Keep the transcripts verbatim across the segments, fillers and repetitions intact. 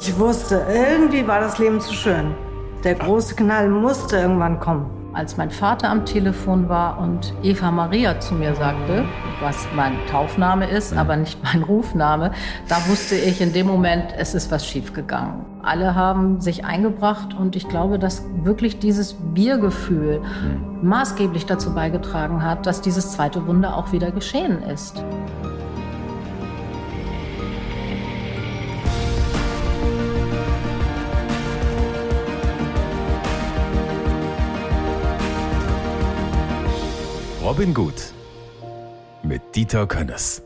Ich wusste, irgendwie war das Leben zu schön. Der große Knall musste irgendwann kommen. Als mein Vater am Telefon war und Eva Maria zu mir sagte, was mein Taufname ist, aber nicht mein Rufname, da wusste ich in dem Moment, es ist was schiefgegangen. Alle haben sich eingebracht und ich glaube, dass wirklich dieses Wir-Gefühl maßgeblich dazu beigetragen hat, dass dieses zweite Wunder auch wieder geschehen ist. Robin Gut mit Dieter Könnes.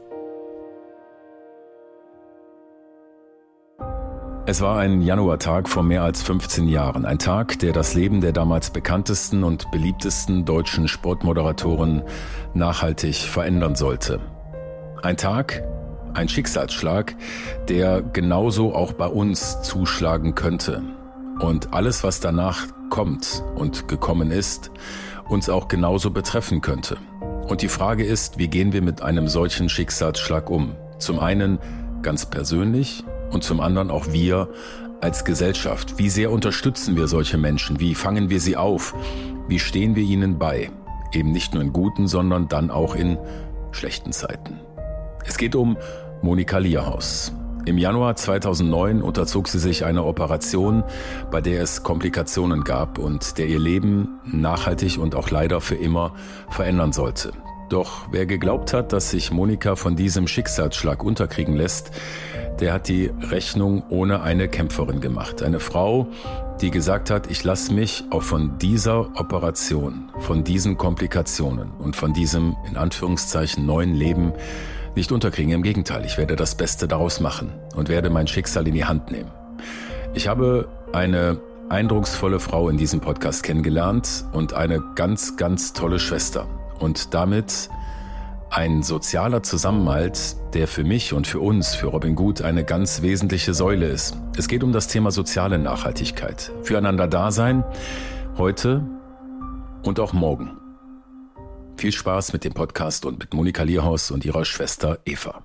Es war ein Januartag vor mehr als fünfzehn Jahren. Ein Tag, der das Leben der damals bekanntesten und beliebtesten deutschen Sportmoderatoren nachhaltig verändern sollte. Ein Tag, ein Schicksalsschlag, der genauso auch bei uns zuschlagen könnte. Und alles, was danach kommt und gekommen ist, uns auch genauso betreffen könnte. Und die Frage ist, wie gehen wir mit einem solchen Schicksalsschlag um? Zum einen ganz persönlich und zum anderen auch wir als Gesellschaft. Wie sehr unterstützen wir solche Menschen? Wie fangen wir sie auf? Wie stehen wir ihnen bei? Eben nicht nur in guten, sondern dann auch in schlechten Zeiten. Es geht um Monika Lierhaus. Im Januar zweitausendneun unterzog sie sich einer Operation, bei der es Komplikationen gab und der ihr Leben nachhaltig und auch leider für immer verändern sollte. Doch wer geglaubt hat, dass sich Monika von diesem Schicksalsschlag unterkriegen lässt, der hat die Rechnung ohne eine Kämpferin gemacht. Eine Frau, die gesagt hat, ich lasse mich auch von dieser Operation, von diesen Komplikationen und von diesem in Anführungszeichen neuen Leben nicht unterkriegen. Im Gegenteil, ich werde das Beste daraus machen und werde mein Schicksal in die Hand nehmen. Ich habe eine eindrucksvolle Frau in diesem Podcast kennengelernt und eine ganz, ganz tolle Schwester. Und damit ein sozialer Zusammenhalt, der für mich und für uns, für Robin Gut, eine ganz wesentliche Säule ist. Es geht um das Thema soziale Nachhaltigkeit. Füreinander da sein, heute und auch morgen. Viel Spaß mit dem Podcast und mit Monika Lierhaus und ihrer Schwester Eva.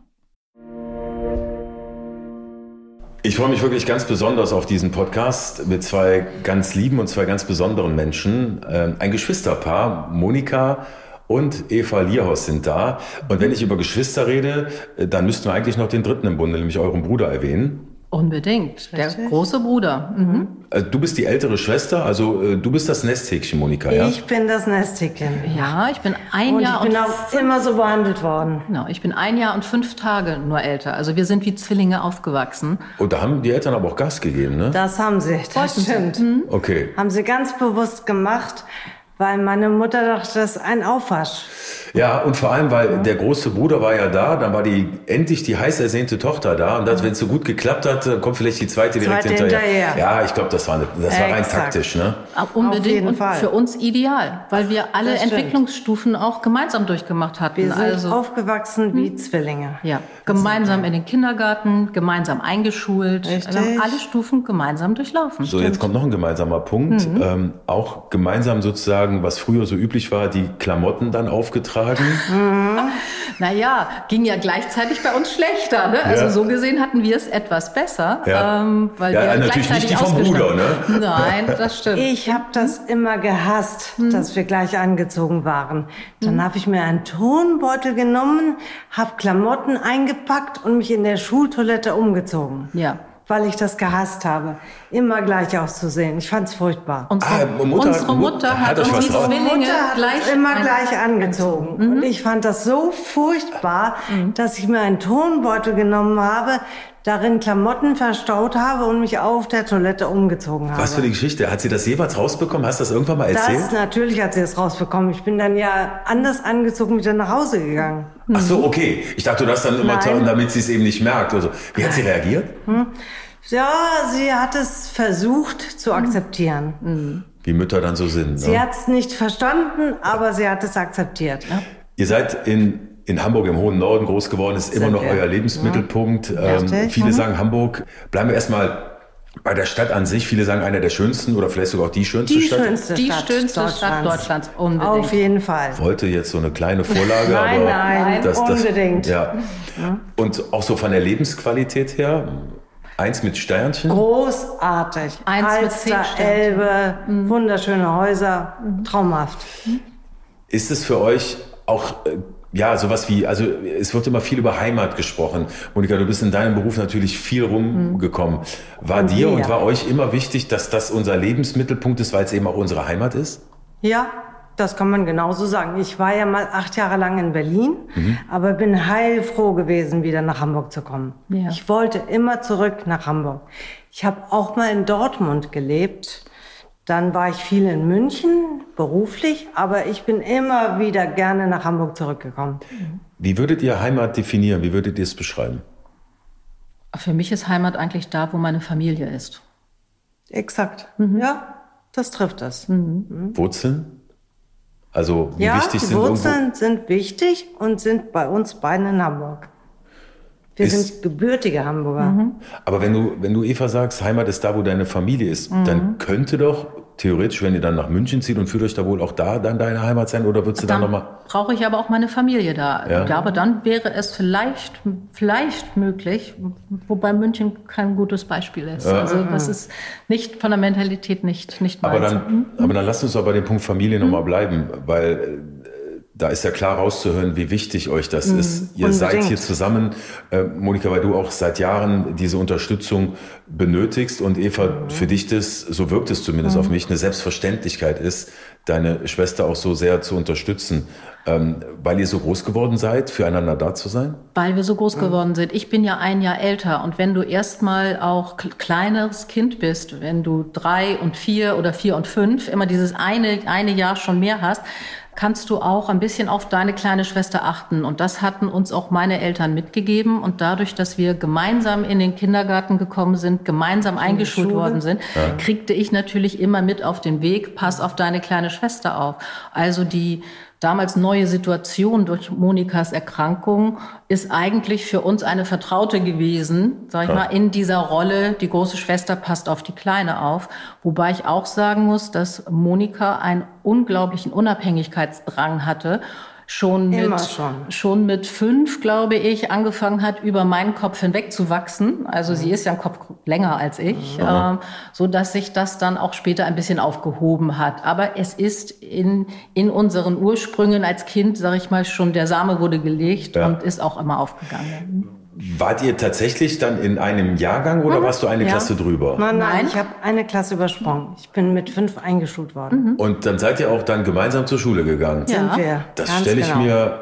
Ich freue mich wirklich ganz besonders auf diesen Podcast mit zwei ganz lieben und zwei ganz besonderen Menschen. Ein Geschwisterpaar, Monika und Eva Lierhaus sind da. Und wenn ich über Geschwister rede, dann müssten wir eigentlich noch den dritten im Bunde, nämlich euren Bruder erwähnen. Unbedingt, der große Bruder. Mhm. Also du bist die ältere Schwester, also du bist das Nesthäkchen, Monika, ja? Ich bin das Nesthäkchen. Ja, ich bin ein und Jahr ich bin und auch immer so behandelt worden. Genau, ich bin ein Jahr und fünf Tage nur älter. Also wir sind wie Zwillinge aufgewachsen. Und da haben die Eltern aber auch Gas gegeben, ne? Das haben sie, das stimmt. Mhm. Okay. Haben sie ganz bewusst gemacht, weil meine Mutter dachte, das ist ein Aufwasch. Ja, und vor allem, weil der große Bruder war ja da, dann war die endlich die heiß ersehnte Tochter da. Und wenn es so gut geklappt hat, dann kommt vielleicht die zweite direkt Zweite hinterher. hinterher. Ja, ich glaube, das war, eine, das war rein Exakt. taktisch, ne? Aber unbedingt Auf jeden und Fall. für uns ideal, weil wir alle Das stimmt. Entwicklungsstufen auch gemeinsam durchgemacht hatten. Wir sind also aufgewachsen wie Zwillinge. ja, gemeinsam in den Kindergarten, gemeinsam eingeschult. Richtig. Wir haben alle Stufen gemeinsam durchlaufen. So, jetzt kommt noch ein gemeinsamer Punkt. Mhm. Ähm, auch gemeinsam sozusagen, was früher so üblich war, die Klamotten dann aufgetragen. Mhm. Naja, ging ja gleichzeitig bei uns schlechter. Ne? Also Ja. so gesehen hatten wir es etwas besser. Ja. Ähm, weil Ja, wir natürlich nicht gleichzeitig die vom Bruder, ausgestanden- ne? Nein, das stimmt. Ich habe das immer gehasst, dass wir gleich angezogen waren. Dann habe ich mir einen Tonbeutel genommen, habe Klamotten eingepackt und mich in der Schultoilette umgezogen. Ja. Weil ich das gehasst habe, immer gleich auszusehen. Ich fand's furchtbar. Unsere, Ah, Mutter- unsere Mutter hat hat euch uns was die drauf? Zwillinge Mutter hat gleich uns immer ein- gleich angezogen. Und ich fand das so furchtbar, dass ich mir einen Tonbeutel genommen habe, darin Klamotten verstaut habe und mich auf der Toilette umgezogen habe. Was für eine Geschichte. Hat sie das jeweils rausbekommen? Hast du das irgendwann mal erzählt? Das, natürlich hat sie es rausbekommen. Ich bin dann ja anders angezogen wieder nach Hause gegangen. Ach so, okay. Ich dachte, du hast dann immer, Nein. damit sie es eben nicht merkt. Also, wie hat sie reagiert? Ja, sie hat es versucht zu akzeptieren. Wie Mütter dann so sind. Sie Ne? hat es nicht verstanden, aber sie hat es akzeptiert. Ihr seid in, in Hamburg im hohen Norden groß geworden, ist immer Sind noch wir. euer Lebensmittelpunkt. Ähm, Richtig. viele Mhm. sagen Hamburg. Bleiben wir erstmal bei der Stadt an sich. Viele sagen einer der schönsten oder vielleicht sogar auch die schönste Die Stadt. schönste Die Stadt schönste Deutschlands. Stadt Deutschlands, unbedingt. Auf jeden Fall. Ich wollte jetzt so eine kleine Vorlage, Nein, aber nein, das, das, unbedingt. Ja. Und auch so von der Lebensqualität her. Eins mit Sternchen? Großartig. Eins mit Alster, zehn Elbe, mhm. wunderschöne Häuser, mhm. traumhaft. Ist es für euch auch... Ja, sowas wie, also es wird immer viel über Heimat gesprochen. Monika, du bist in deinem Beruf natürlich viel rumgekommen. War und dir wir. und war euch immer wichtig, dass das unser Lebensmittelpunkt ist, weil es eben auch unsere Heimat ist? Ja, das kann man genauso sagen. Ich war ja mal acht Jahre lang in Berlin, mhm. aber bin heilfroh gewesen, wieder nach Hamburg zu kommen. Ja. Ich wollte immer zurück nach Hamburg. Ich habe auch mal in Dortmund gelebt. Dann war ich viel in München, beruflich, aber ich bin immer wieder gerne nach Hamburg zurückgekommen. Wie würdet ihr Heimat definieren? Wie würdet ihr es beschreiben? Für mich ist Heimat eigentlich da, wo meine Familie ist. Exakt. Mhm. Ja, das trifft das. Mhm. Mhm. Wurzeln? Also wie ja, wichtig die sind Wurzeln irgendwo? sind wichtig und sind bei uns beiden in Hamburg. Wir ist, sind gebürtige Hamburger. Mhm. Aber wenn du, wenn du Eva sagst, Heimat ist da, wo deine Familie ist, mhm. dann könnte doch theoretisch, wenn ihr dann nach München zieht und fühlt euch da wohl auch da dann deine Heimat sein, oder würdest du dann, dann nochmal... brauche ich aber auch meine Familie da. Ja. Ich glaube, dann wäre es vielleicht, vielleicht möglich, wobei München kein gutes Beispiel ist. Ja. Also das ist nicht von der Mentalität nicht, nicht aber meins. dann, mhm. aber dann lasst uns doch bei dem Punkt Familie mhm. nochmal bleiben, weil... Da ist ja klar rauszuhören, wie wichtig euch das mm, ist. Ihr unbedingt. Seid hier zusammen, äh, Monika, weil du auch seit Jahren diese Unterstützung benötigst und Eva, mm. für dich das, so wirkt es zumindest mm. auf mich, eine Selbstverständlichkeit ist, deine Schwester auch so sehr zu unterstützen. Ähm, weil ihr so groß geworden seid, füreinander da zu sein? Weil wir so groß mm. geworden sind. Ich bin ja ein Jahr älter und wenn du erstmal auch kleineres Kind bist, wenn du drei und vier oder vier und fünf immer dieses eine, eine Jahr schon mehr hast, kannst du auch ein bisschen auf deine kleine Schwester achten. Und das hatten uns auch meine Eltern mitgegeben. Und dadurch, dass wir gemeinsam in den Kindergarten gekommen sind, gemeinsam eingeschult worden sind, ja. kriegte ich natürlich immer mit auf den Weg, pass auf deine kleine Schwester auf. Also die damals neue Situation durch Monikas Erkrankung ist eigentlich für uns eine Vertraute gewesen, sag ich ja. mal, in dieser Rolle, die große Schwester passt auf die Kleine auf. Wobei ich auch sagen muss, dass Monika einen unglaublichen Unabhängigkeitsdrang hatte, schon mit, schon. schon mit fünf, glaube ich, angefangen hat, über meinen Kopf hinweg zu wachsen. Also mhm. sie ist ja ein Kopf länger als ich, mhm. ähm, so dass sich das dann auch später ein bisschen aufgehoben hat. Aber es ist in, in unseren Ursprüngen als Kind, sage ich mal, schon der Same wurde gelegt ja. und ist auch immer aufgegangen. Wart ihr tatsächlich dann in einem Jahrgang oder mhm. warst du eine ja. Klasse drüber? Nein, nein, ich habe eine Klasse übersprungen. Ich bin mit fünf eingeschult worden. Mhm. Und dann seid ihr auch dann gemeinsam zur Schule gegangen? Ja. Sind wir. Das stelle ich genau. mir...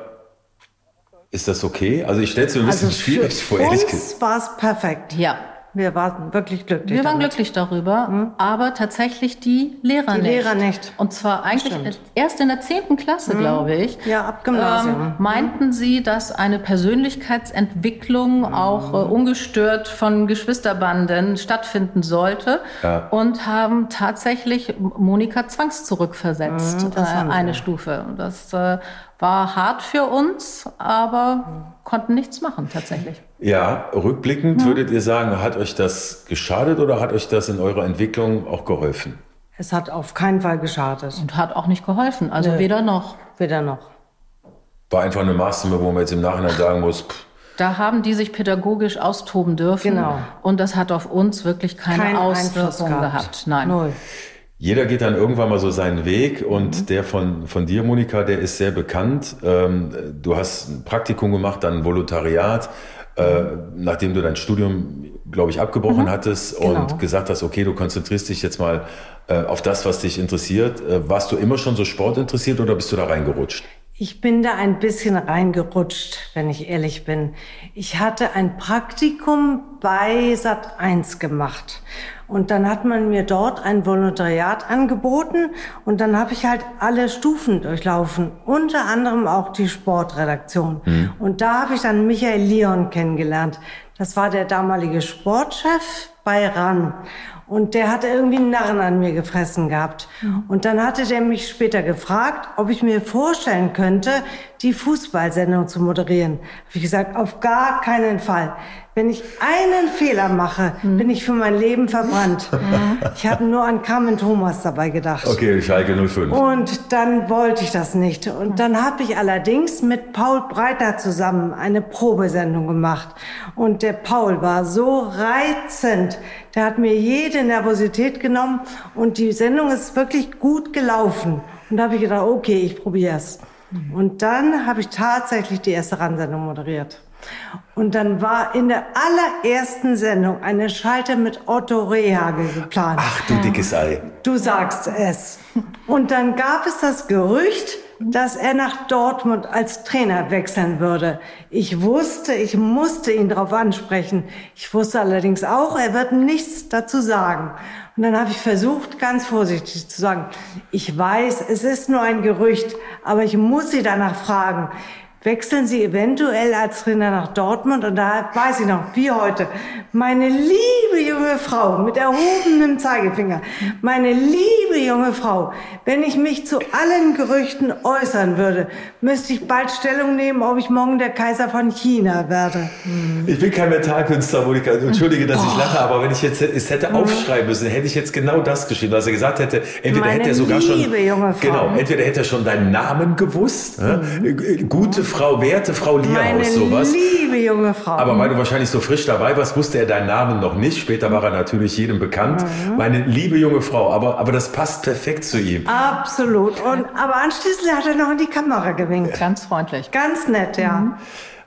Ist das okay? Also ich stelle es mir ein bisschen also schwierig vor, ehrlich gesagt. Für uns war es perfekt. Ja. Wir waren wirklich glücklich Wir waren damit. glücklich darüber, mhm. aber tatsächlich die Lehrer die nicht. Die Lehrer nicht. Und zwar eigentlich Stimmt. erst in der zehnten Klasse, mhm. glaube ich. Ja, ab Gymnasium. Ähm, meinten sie, dass eine Persönlichkeitsentwicklung mhm. auch äh, ungestört von Geschwisterbanden stattfinden sollte. Ja. Und haben tatsächlich Monika zwangszurückversetzt, mhm, äh, eine Stufe. Und das äh, war hart für uns, aber mhm. konnten nichts machen tatsächlich. Ja, rückblickend ja. würdet ihr sagen, hat euch das geschadet oder hat euch das in eurer Entwicklung auch geholfen? Es hat auf keinen Fall geschadet. Und hat auch nicht geholfen, also Nö. weder noch. Weder noch. War einfach eine Maßnahme, wo man jetzt im Nachhinein sagen muss... Pff. Da haben die sich pädagogisch austoben dürfen. Genau. Und das hat auf uns wirklich keine Kein Auswirkung gehabt. gehabt. Nein. Null. Jeder geht dann irgendwann mal so seinen Weg und mhm. der von, von dir, Monika, der ist sehr bekannt. Ähm, du hast ein Praktikum gemacht, dann ein Volontariat, äh, nachdem du dein Studium, glaube ich, abgebrochen mhm. hattest und genau. gesagt hast, okay, du konzentrierst dich jetzt mal äh, auf das, was dich interessiert. Äh, warst du immer schon so sportinteressiert oder bist du da reingerutscht? Ich bin da ein bisschen reingerutscht, wenn ich ehrlich bin. Ich hatte ein Praktikum bei Sat eins gemacht. Und dann hat man mir dort ein Volontariat angeboten und dann habe ich halt alle Stufen durchlaufen, unter anderem auch die Sportredaktion. Mhm. Und da habe ich dann Michael Leon kennengelernt. Das war der damalige Sportchef bei R A N. Und der hatte irgendwie einen Narren an mir gefressen gehabt. Mhm. Und dann hatte der mich später gefragt, ob ich mir vorstellen könnte, die Fußballsendung zu moderieren. Habe ich gesagt, auf gar keinen Fall. Wenn ich einen Fehler mache, mhm. bin ich für mein Leben verbrannt. Mhm. Ich habe nur an Carmen Thomas dabei gedacht. Okay, Schalke null fünf. Und dann wollte ich das nicht. Und dann habe ich allerdings mit Paul Breitner zusammen eine Probesendung gemacht. Und der Paul war so reizend. Der hat mir jede Nervosität genommen. Und die Sendung ist wirklich gut gelaufen. Und da habe ich gedacht, okay, ich probiere es. Mhm. Und dann habe ich tatsächlich die erste Ransendung moderiert. Und dann war in der allerersten Sendung eine Schalte mit Otto Rehhagel geplant. Ach du dickes Ei. Du sagst es. Und dann gab es das Gerücht, dass er nach Dortmund als Trainer wechseln würde. Ich wusste, ich musste ihn darauf ansprechen. Ich wusste allerdings auch, er wird nichts dazu sagen. Und dann habe ich versucht, ganz vorsichtig zu sagen, ich weiß, es ist nur ein Gerücht, aber ich muss Sie danach fragen. Wechseln Sie eventuell als Trainer nach Dortmund? Und da weiß ich noch, wie heute, meine liebe junge Frau mit erhobenem Zeigefinger, meine liebe junge Frau, wenn ich mich zu allen Gerüchten äußern würde, müsste ich bald Stellung nehmen, ob ich morgen der Kaiser von China werde. Ich bin kein Mentalkünstler, Monika. Entschuldige, dass oh. ich lache, aber wenn ich jetzt es hätte aufschreiben müssen, hätte ich jetzt genau das geschrieben, dass er gesagt hätte, entweder meine hätte er sogar schon, junge Frau. genau, entweder hätte er schon deinen Namen gewusst, mhm. gute Frau, werte Frau Lierhaus, sowas. Meine liebe junge Frau. Aber weil du wahrscheinlich so frisch dabei warst, wusste er deinen Namen noch nicht. Später war er natürlich jedem bekannt. Mhm. Meine liebe junge Frau, aber, aber das passt perfekt zu ihm. Absolut. Und, aber anschließend hat er noch in die Kamera gewinkt. Ganz freundlich. Ganz nett, ja. Mhm.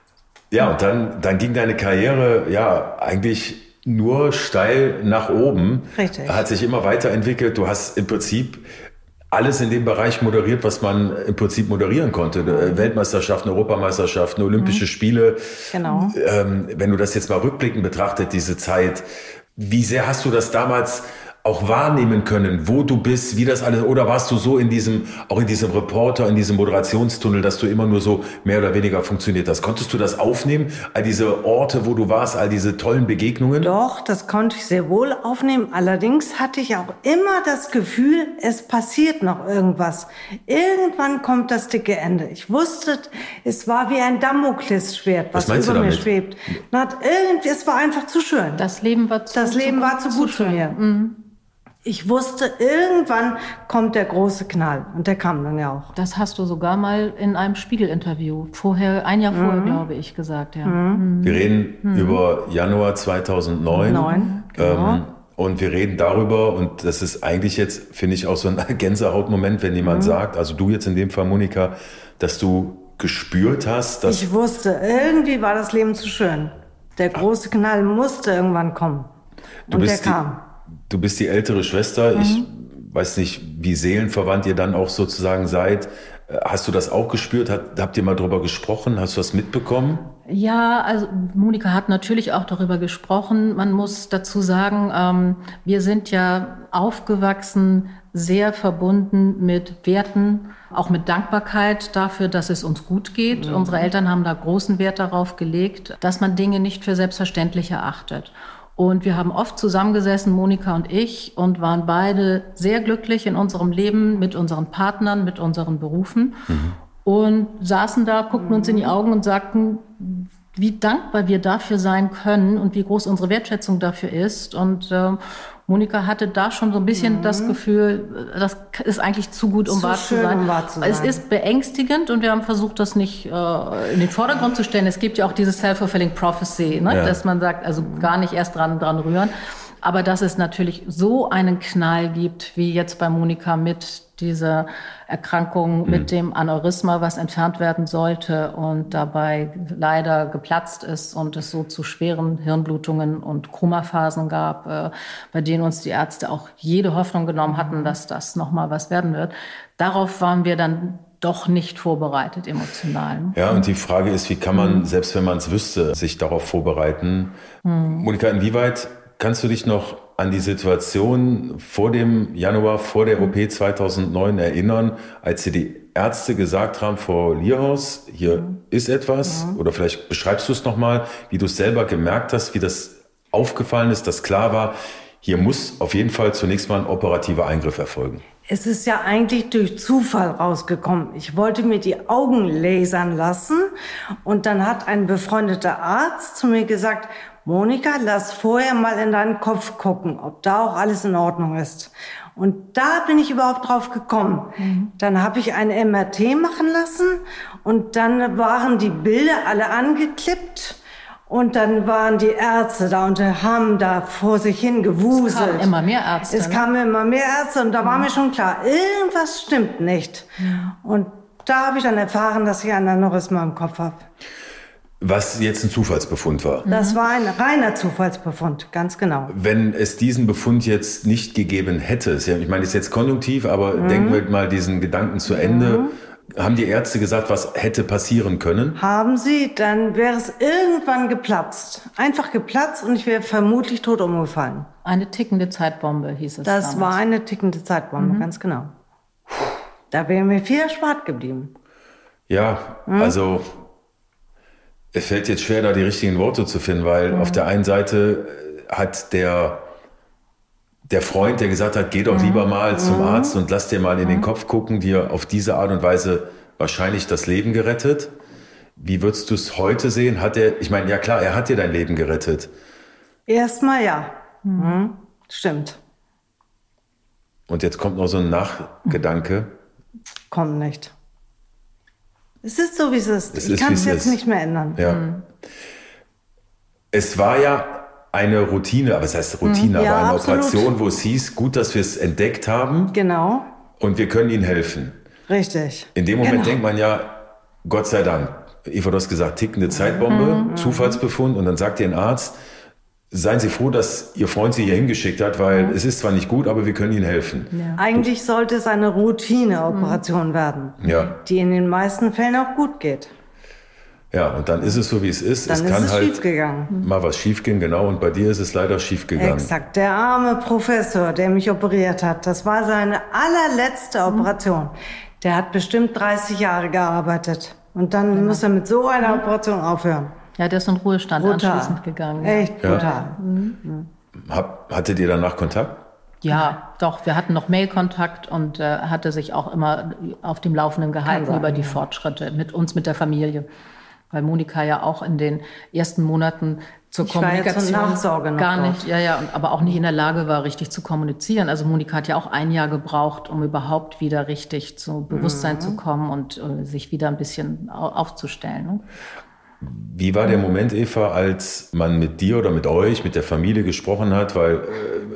Ja, und dann, dann ging deine Karriere, ja, eigentlich nur steil nach oben. Richtig. Hat sich immer weiterentwickelt. Du hast im Prinzip alles in dem Bereich moderiert, was man im Prinzip moderieren konnte. Mhm. Weltmeisterschaften, Europameisterschaften, Olympische mhm. Spiele. Genau. Ähm, wenn du das jetzt mal rückblickend betrachtet, diese Zeit, wie sehr hast du das damals auch wahrnehmen können, wo du bist, wie das alles, oder warst du so in diesem, auch in diesem Reporter, in diesem Moderationstunnel, dass du immer nur so mehr oder weniger funktioniert hast? Konntest du das aufnehmen, all diese Orte, wo du warst, all diese tollen Begegnungen? Doch, das konnte ich sehr wohl aufnehmen. Allerdings hatte ich auch immer das Gefühl, es passiert noch irgendwas. Irgendwann kommt das dicke Ende. Ich wusste, es war wie ein Damoklesschwert, was, was über mir schwebt. Irgendwie, es war einfach zu schön. Das Leben war zu, das Leben zu, war zu, zu gut für mir. Mhm. Ich wusste, irgendwann kommt der große Knall. Und der kam dann ja auch. Das hast du sogar mal in einem Spiegel-Interview vorher, ein Jahr vorher, mhm. glaube ich, gesagt. Ja. Mhm. Wir reden mhm. über Januar zweitausendneun. Neun, genau. Ähm, und wir reden darüber, und das ist eigentlich jetzt, finde ich, auch so ein Gänsehautmoment, wenn jemand mhm. sagt, also du jetzt in dem Fall, Monika, dass du gespürt hast, dass... Ich wusste, irgendwie war das Leben zu schön. Der große Knall musste irgendwann kommen. Du und bist der die, kam. Du bist die ältere Schwester. Mhm. Ich weiß nicht, wie seelenverwandt ihr dann auch sozusagen seid. Hast du das auch gespürt? Hat, habt ihr mal drüber gesprochen? Hast du das mitbekommen? Ja, also Monika hat natürlich auch darüber gesprochen. Man muss dazu sagen, ähm, wir sind ja aufgewachsen, sehr verbunden mit Werten, auch mit Dankbarkeit dafür, dass es uns gut geht. Mhm. Unsere Eltern haben da großen Wert darauf gelegt, dass man Dinge nicht für selbstverständlich erachtet. Und wir haben oft zusammengesessen, Monika und ich, und waren beide sehr glücklich in unserem Leben mit unseren Partnern, mit unseren Berufen. Mhm. Und saßen da, guckten uns in die Augen und sagten, wie dankbar wir dafür sein können und wie groß unsere Wertschätzung dafür ist. Und äh, Monika hatte da schon so ein bisschen mhm. das Gefühl, das ist eigentlich zu gut, um, zu wahr, schön, zu sein. um wahr zu sein. Es ist beängstigend und wir haben versucht, das nicht äh, in den Vordergrund zu stellen. Es gibt ja auch diese self-fulfilling prophecy, ne? Ja. Dass man sagt, also gar nicht erst dran, dran rühren. Aber dass es natürlich so einen Knall gibt, wie jetzt bei Monika mit dieser Erkrankung, mhm. mit dem Aneurysma, was entfernt werden sollte und dabei leider geplatzt ist und es so zu schweren Hirnblutungen und Komaphasen gab, äh, bei denen uns die Ärzte auch jede Hoffnung genommen hatten, dass das nochmal was werden wird. Darauf waren wir dann doch nicht vorbereitet emotional. Ja, und die Frage ist, wie kann man, mhm. selbst wenn man es wüsste, sich darauf vorbereiten? Mhm. Monika, inwieweit kannst du dich noch an die Situation vor dem Januar, vor der O P zweitausendneun erinnern, als dir die Ärzte gesagt haben, Frau Lierhaus, hier mhm. ist etwas? Ja. Oder vielleicht beschreibst du es nochmal, wie du es selber gemerkt hast, wie das aufgefallen ist, dass klar war, hier muss auf jeden Fall zunächst mal ein operativer Eingriff erfolgen. Es ist ja eigentlich durch Zufall rausgekommen. Ich wollte mir die Augen lasern lassen und dann hat ein befreundeter Arzt zu mir gesagt, Monika, lass vorher mal in deinen Kopf gucken, ob da auch alles in Ordnung ist. Und da bin ich überhaupt drauf gekommen. Mhm. Dann habe ich ein M R T machen lassen und dann waren die Bilder alle angeklippt. Und dann waren die Ärzte da und haben da vor sich hin gewuselt. Es kamen immer mehr Ärzte. Es kamen immer mehr Ärzte und da war mir schon klar, irgendwas stimmt nicht. Und da habe ich dann erfahren, dass ich ein Aneurysma im Kopf habe. Was jetzt ein Zufallsbefund war. Das war ein reiner Zufallsbefund, ganz genau. Wenn es diesen Befund jetzt nicht gegeben hätte, ich meine, das ist jetzt konjunktiv, aber mhm. denken wir mal diesen Gedanken zu Ende. Mhm. Haben die Ärzte gesagt, was hätte passieren können? Haben sie, dann wäre es irgendwann geplatzt. Einfach geplatzt und ich wäre vermutlich tot umgefallen. Eine tickende Zeitbombe hieß es Das damals. war eine tickende Zeitbombe, mhm. ganz genau. Da wäre mir viel erspart geblieben. Ja, mhm. also es fällt jetzt schwer, da die richtigen Worte zu finden, weil mhm. auf der einen Seite hat der... Der Freund, der gesagt hat, geh doch lieber mal zum Arzt und lass dir mal in den Kopf gucken, dir auf diese Art und Weise wahrscheinlich das Leben gerettet. Wie würdest du es heute sehen? Hat er, ich meine, ja klar, er hat dir dein Leben gerettet. Erstmal ja. Mhm. Stimmt. Und jetzt kommt noch so ein Nachgedanke. Kommt nicht. Es ist so, wie es ist. Es ich kann es es jetzt ist. nicht mehr ändern. Ja. Mhm. Es war ja eine Routine, aber es heißt Routine, ja, aber eine absolut. Operation, wo es hieß, gut, dass wir es entdeckt haben. Genau. Und wir können Ihnen helfen. Richtig. In dem Moment genau. denkt man ja, Gott sei Dank. Eva, du hast gesagt, tickende Zeitbombe, mhm. Zufallsbefund. Und dann sagt dir ein Arzt, seien Sie froh, dass Ihr Freund Sie hier hingeschickt hat, weil mhm. es ist zwar nicht gut, aber wir können Ihnen helfen. Ja. Eigentlich sollte es eine Routineoperation mhm. werden, ja. die in den meisten Fällen auch gut geht. Ja, und dann ist es so, wie es ist. Dann es ist kann es halt schiefgegangen. mal was schiefgehen, genau. Und bei dir ist es leider schiefgegangen. Exakt. Der arme Professor, der mich operiert hat, das war seine allerletzte Operation. Der hat bestimmt dreißig Jahre gearbeitet. Und dann ja. muss er mit so einer Operation aufhören. Ja, der ist in Ruhestand brutal. Anschließend gegangen. Ja. Echt brutal. Ja. Mhm. Hab, hattet ihr danach Kontakt? Ja, doch. Wir hatten noch Mailkontakt und äh, hatte sich auch immer auf dem Laufenden gehalten sein, über die ja. Fortschritte mit uns, mit der Familie. Weil Monika ja auch in den ersten Monaten zur ich Kommunikation war ja zur Nachsorge noch gar dort. nicht, ja, ja, aber auch nicht in der Lage war, richtig zu kommunizieren. Also Monika hat ja auch ein Jahr gebraucht, um überhaupt wieder richtig zu Bewusstsein mhm. zu kommen und äh, sich wieder ein bisschen aufzustellen. Ne? Wie war der Moment, Eva, als man mit dir oder mit euch, mit der Familie gesprochen hat, weil äh,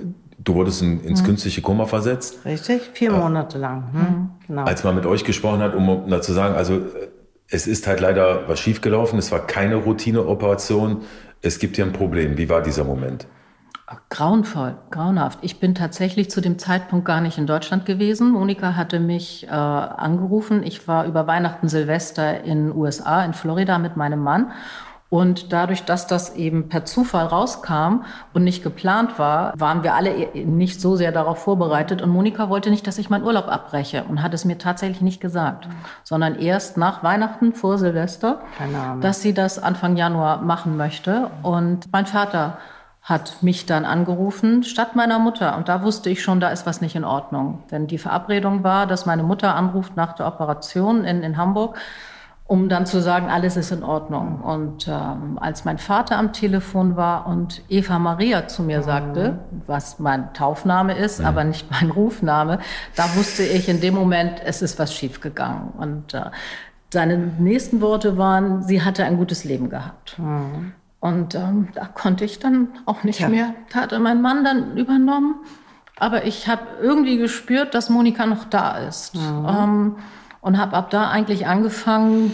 du wurdest in, ins mhm. künstliche Koma versetzt? Richtig, vier Monate äh, lang. Mhm. Genau. Als man mit euch gesprochen hat, um da zu sagen, also es ist halt leider was schiefgelaufen, es war keine Routineoperation, es gibt hier ein Problem. Wie war dieser Moment? Grauenvoll, grauenhaft. Ich bin tatsächlich zu dem Zeitpunkt gar nicht in Deutschland gewesen. Monika hatte mich äh, angerufen. Ich war über Weihnachten, Silvester in den U S A, in Florida mit meinem Mann. Und dadurch, dass das eben per Zufall rauskam und nicht geplant war, waren wir alle nicht so sehr darauf vorbereitet. Und Monika wollte nicht, dass ich meinen Urlaub abbreche und hat es mir tatsächlich nicht gesagt, mhm. sondern erst nach Weihnachten, vor Silvester, dass sie das Anfang Januar machen möchte. Und mein Vater hat mich dann angerufen, statt meiner Mutter. Und da wusste ich schon, da ist was nicht in Ordnung. Denn die Verabredung war, dass meine Mutter anruft nach der Operation in, in Hamburg, um dann zu sagen, alles ist in Ordnung. Und ähm, als mein Vater am Telefon war und Eva Maria zu mir sagte, was mein Taufname ist, mhm. aber nicht mein Rufname, da wusste ich in dem Moment, es ist was schiefgegangen. Und äh, seine nächsten Worte waren, sie hatte ein gutes Leben gehabt. Mhm. Und ähm, da konnte ich dann auch nicht ja. mehr. Da hatte mein Mann dann übernommen. Aber ich habe irgendwie gespürt, dass Monika noch da ist. Mhm. Ähm, und habe ab da eigentlich angefangen,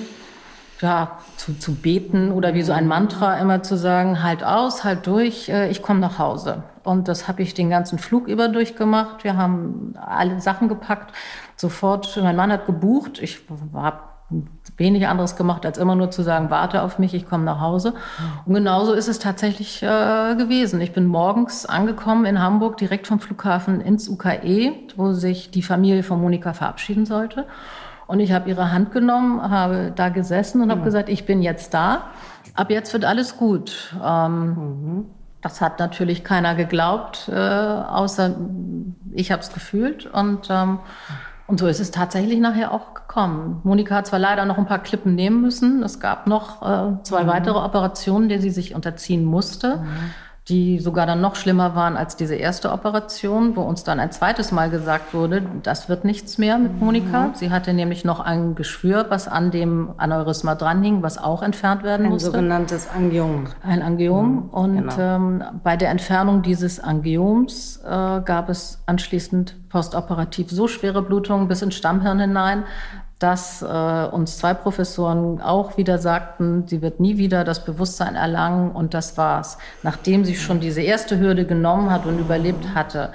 ja, zu, zu beten oder wie so ein Mantra immer zu sagen, halt aus, halt durch, äh, ich komme nach Hause. Und das habe ich den ganzen Flug über durchgemacht. Wir haben alle Sachen gepackt, sofort. Mein Mann hat gebucht. Ich habe wenig anderes gemacht, als immer nur zu sagen, warte auf mich, ich komme nach Hause. Und genauso ist es tatsächlich äh, gewesen. Ich bin morgens angekommen in Hamburg, direkt vom Flughafen ins U K E, wo sich die Familie von Monika verabschieden sollte. Und ich habe ihre Hand genommen, habe da gesessen und habe mhm. gesagt, ich bin jetzt da. Ab jetzt wird alles gut. Ähm, mhm. Das hat natürlich keiner geglaubt, äh, außer ich habe es gefühlt. Und ähm, Und so ist es tatsächlich nachher auch gekommen. Monika hat zwar leider noch ein paar Klippen nehmen müssen. Es gab noch äh, zwei mhm. weitere Operationen, denen sie sich unterziehen musste, mhm. die sogar dann noch schlimmer waren als diese erste Operation, wo uns dann ein zweites Mal gesagt wurde, das wird nichts mehr mit Monika. Mhm. Sie hatte nämlich noch ein Geschwür, was an dem Aneurysma dranhing, was auch entfernt werden ein musste. Ein sogenanntes Angiom. Ein Angiom. Mhm, und genau. ähm, bei der Entfernung dieses Angioms äh, gab es anschließend postoperativ so schwere Blutungen bis ins Stammhirn hinein, dass äh, uns zwei Professoren auch wieder sagten, sie wird nie wieder das Bewusstsein erlangen und das war's, nachdem sie schon diese erste Hürde genommen hat und überlebt hatte.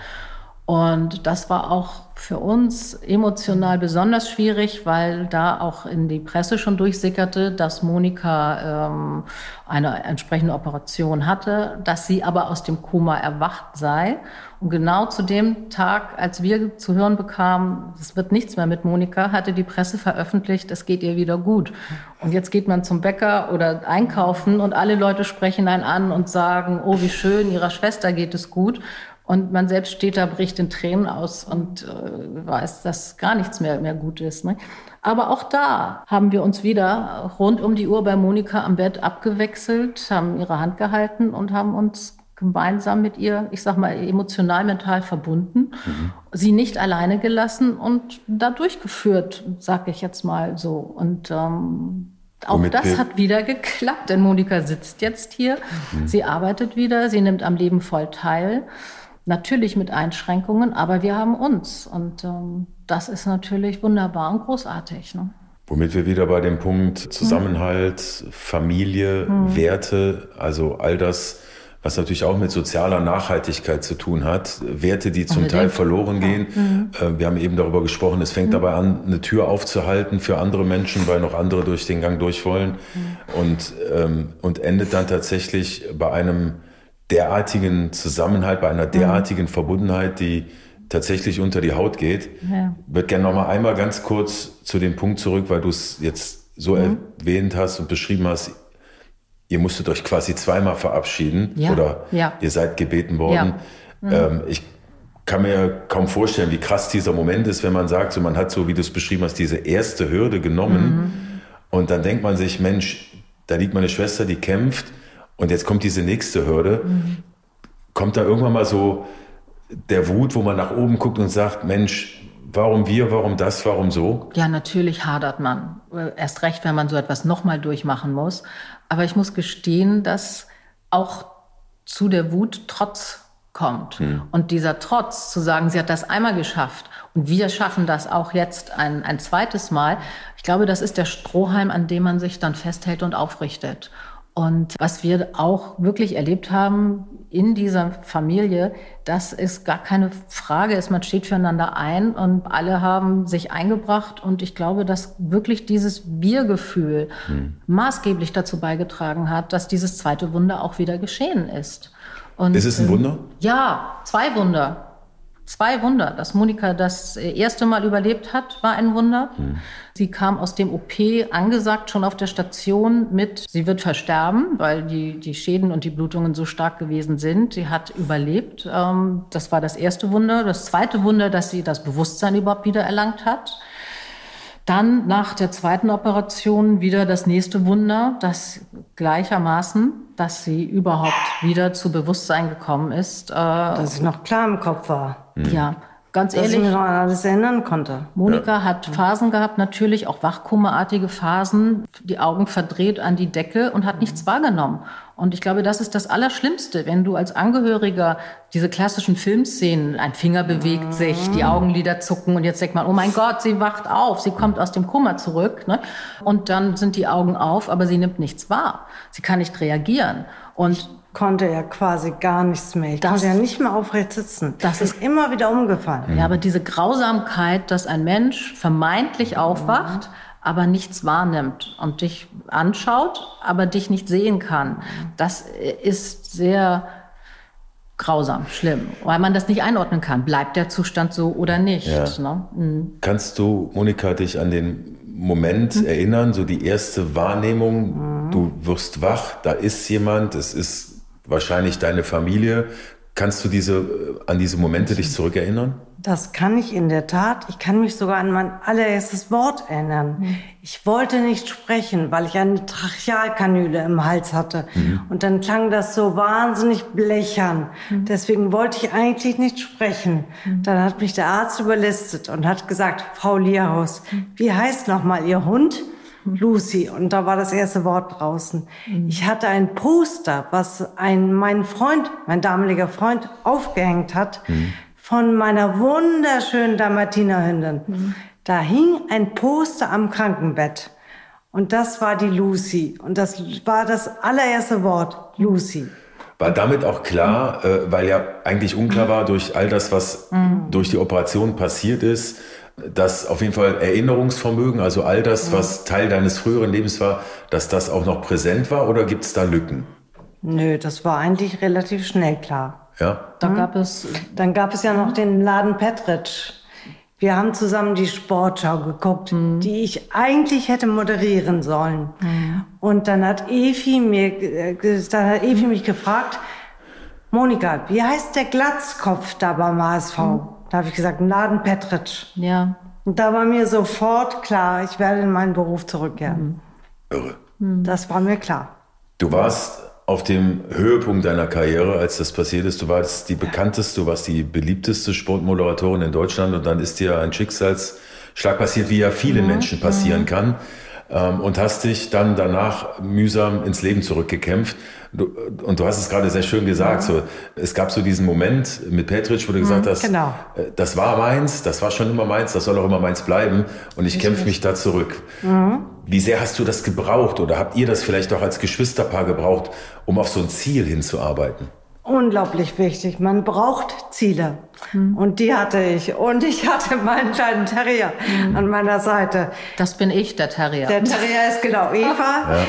Und das war auch für uns emotional besonders schwierig, weil da auch in die Presse schon durchsickerte, dass Monika ähm, eine entsprechende Operation hatte, dass sie aber aus dem Koma erwacht sei. Und genau zu dem Tag, als wir zu hören bekamen, es wird nichts mehr mit Monika, hatte die Presse veröffentlicht, es geht ihr wieder gut. Und jetzt geht man zum Bäcker oder einkaufen und alle Leute sprechen einen an und sagen, oh, wie schön, ihrer Schwester geht es gut. Und man selbst steht da, bricht in Tränen aus und äh, weiß, dass gar nichts mehr, mehr gut ist. Ne? Aber auch da haben wir uns wieder rund um die Uhr bei Monika am Bett abgewechselt, haben ihre Hand gehalten und haben uns gemeinsam mit ihr, ich sag mal, emotional, mental verbunden, mhm. sie nicht alleine gelassen und da durchgeführt, sag ich jetzt mal so. Und ähm, auch Womit das hat wieder geklappt, denn Monika sitzt jetzt hier, mhm. sie arbeitet wieder, sie nimmt am Leben voll teil. Natürlich mit Einschränkungen, aber wir haben uns. Und ähm, das ist natürlich wunderbar und großartig. Ne? Womit wir wieder bei dem Punkt Zusammenhalt, hm. Familie, hm. Werte, also all das, was natürlich auch mit sozialer Nachhaltigkeit zu tun hat. Werte, die zum Teil verloren gehen. Ja. Mhm. Wir haben eben darüber gesprochen, es fängt mhm. dabei an, eine Tür aufzuhalten für andere Menschen, weil noch andere durch den Gang durch wollen. Mhm. Und, ähm, und endet dann tatsächlich bei einem derartigen Zusammenhalt, bei einer derartigen mhm. Verbundenheit, die tatsächlich unter die Haut geht. Ja. Ich würde gerne noch mal einmal ganz kurz zu dem Punkt zurück, weil du es jetzt so mhm. erwähnt hast und beschrieben hast, ihr musstet euch quasi zweimal verabschieden ja. oder ja. ihr seid gebeten worden. Ja. Mhm. Ähm, ich kann mir kaum vorstellen, wie krass dieser Moment ist, wenn man sagt, so man hat so, wie du es beschrieben hast, diese erste Hürde genommen mhm. und dann denkt man sich, Mensch, da liegt meine Schwester, die kämpft, und jetzt kommt diese nächste Hürde. Mhm. Kommt da irgendwann mal so der Wut, wo man nach oben guckt und sagt, Mensch, warum wir, warum das, warum so? Ja, natürlich hadert man. Erst recht, wenn man so etwas nochmal durchmachen muss. Aber ich muss gestehen, dass auch zu der Wut Trotz kommt. Mhm. Und dieser Trotz, zu sagen, sie hat das einmal geschafft und wir schaffen das auch jetzt ein, ein zweites Mal, ich glaube, das ist der Strohhalm, an dem man sich dann festhält und aufrichtet. Und was wir auch wirklich erlebt haben in dieser Familie, dass es gar keine Frage ist, man steht füreinander ein und alle haben sich eingebracht. Und ich glaube, dass wirklich dieses Wir-Gefühl hm. maßgeblich dazu beigetragen hat, dass dieses zweite Wunder auch wieder geschehen ist. Und, ist es ein Wunder? Ja, zwei Wunder. Zwei Wunder. Dass Monika das erste Mal überlebt hat, war ein Wunder. Hm. Sie kam aus dem O P angesagt, schon auf der Station mit, sie wird versterben, weil die, die Schäden und die Blutungen so stark gewesen sind. Sie hat überlebt. Das war das erste Wunder. Das zweite Wunder, dass sie das Bewusstsein überhaupt wieder erlangt hat. Dann nach der zweiten Operation wieder das nächste Wunder, das gleichermaßen, dass sie überhaupt wieder zu Bewusstsein gekommen ist. Dass sie noch klar im Kopf war. Mhm. Ja, ganz ehrlich. Dass ich mich noch an alles erinnern konnte. Monika ja. hat Phasen gehabt, natürlich auch wachkomaartige Phasen, die Augen verdreht an die Decke und hat nichts wahrgenommen. Und ich glaube, das ist das Allerschlimmste, wenn du als Angehöriger diese klassischen Filmszenen, ein Finger bewegt mhm. sich, die Augenlider zucken und jetzt denkt man, oh mein Gott, sie wacht auf, sie kommt aus dem Koma zurück. Ne? Und dann sind die Augen auf, aber sie nimmt nichts wahr. Sie kann nicht reagieren. Und ich konnte ja quasi gar nichts mehr. Ich das, konnte ja nicht mehr aufrecht sitzen. Das ist immer wieder umgefallen. Ja, aber diese Grausamkeit, dass ein Mensch vermeintlich aufwacht, mhm. aber nichts wahrnimmt und dich anschaut, aber dich nicht sehen kann, das ist sehr grausam, schlimm, weil man das nicht einordnen kann. Bleibt der Zustand so oder nicht? Ja. Ne? Mhm. Kannst du, Monika, dich an den Moment mhm. erinnern, so die erste Wahrnehmung, mhm. du wirst wach, da ist jemand, es ist wahrscheinlich deine Familie. Kannst du diese, an diese Momente dich zurückerinnern? Das kann ich in der Tat. Ich kann mich sogar an mein allererstes Wort erinnern. Mhm. Ich wollte nicht sprechen, weil ich eine Trachealkanüle im Hals hatte. Mhm. Und dann klang das so wahnsinnig blechern. Mhm. Deswegen wollte ich eigentlich nicht sprechen. Mhm. Dann hat mich der Arzt überlistet und hat gesagt, Frau Lierhaus, mhm. wie heißt nochmal Ihr Hund? Lucy. Und da war das erste Wort draußen. Mhm. Ich hatte ein Poster, was ein, mein Freund, mein damaliger Freund, aufgehängt hat, mhm. von meiner wunderschönen Dalmatinerhündin. Mhm. Da hing ein Poster am Krankenbett. Und das war die Lucy. Und das war das allererste Wort, Lucy. War damit auch klar, äh, weil ja eigentlich unklar war durch all das, was mhm. durch die Operation passiert ist, dass auf jeden Fall Erinnerungsvermögen, also all das, was Teil deines früheren Lebens war, dass das auch noch präsent war, oder gibt es da Lücken? Nö, das war eigentlich relativ schnell klar. Ja. Da gab es, dann gab es ja noch den Laden Petritsch. Wir haben zusammen die Sportschau geguckt, mhm. die ich eigentlich hätte moderieren sollen. Mhm. Und dann hat Evi mir, dann hat Evi mich gefragt, Monika, wie heißt der Glatzkopf da beim H S V? Mhm. Da habe ich gesagt, Laden Petritsch. Ja. Und da war mir sofort klar, ich werde in meinen Beruf zurückkehren. Irre. Das war mir klar. Du warst auf dem Höhepunkt deiner Karriere, als das passiert ist. Du warst die bekannteste, du warst die beliebteste Sportmoderatorin in Deutschland, und dann ist dir ein Schicksalsschlag passiert, wie ja vielen mhm. Menschen passieren kann. Und hast dich dann danach mühsam ins Leben zurückgekämpft. Du, und du hast es gerade sehr schön gesagt, ja. so, es gab so diesen Moment mit Petritsch, wo du gesagt hast, genau. das war meins, das war schon immer meins, das soll auch immer meins bleiben, und ich kämpfe mich da zurück. Mhm. Wie sehr hast du das gebraucht, oder habt ihr das vielleicht auch als Geschwisterpaar gebraucht, um auf so ein Ziel hinzuarbeiten? Unglaublich wichtig. Man braucht Ziele. Mhm. Und die hatte ich. Und ich hatte meinen kleinen Terrier mhm. an meiner Seite. Das bin ich, der Terrier. Der Terrier ist genau Eva. Ja.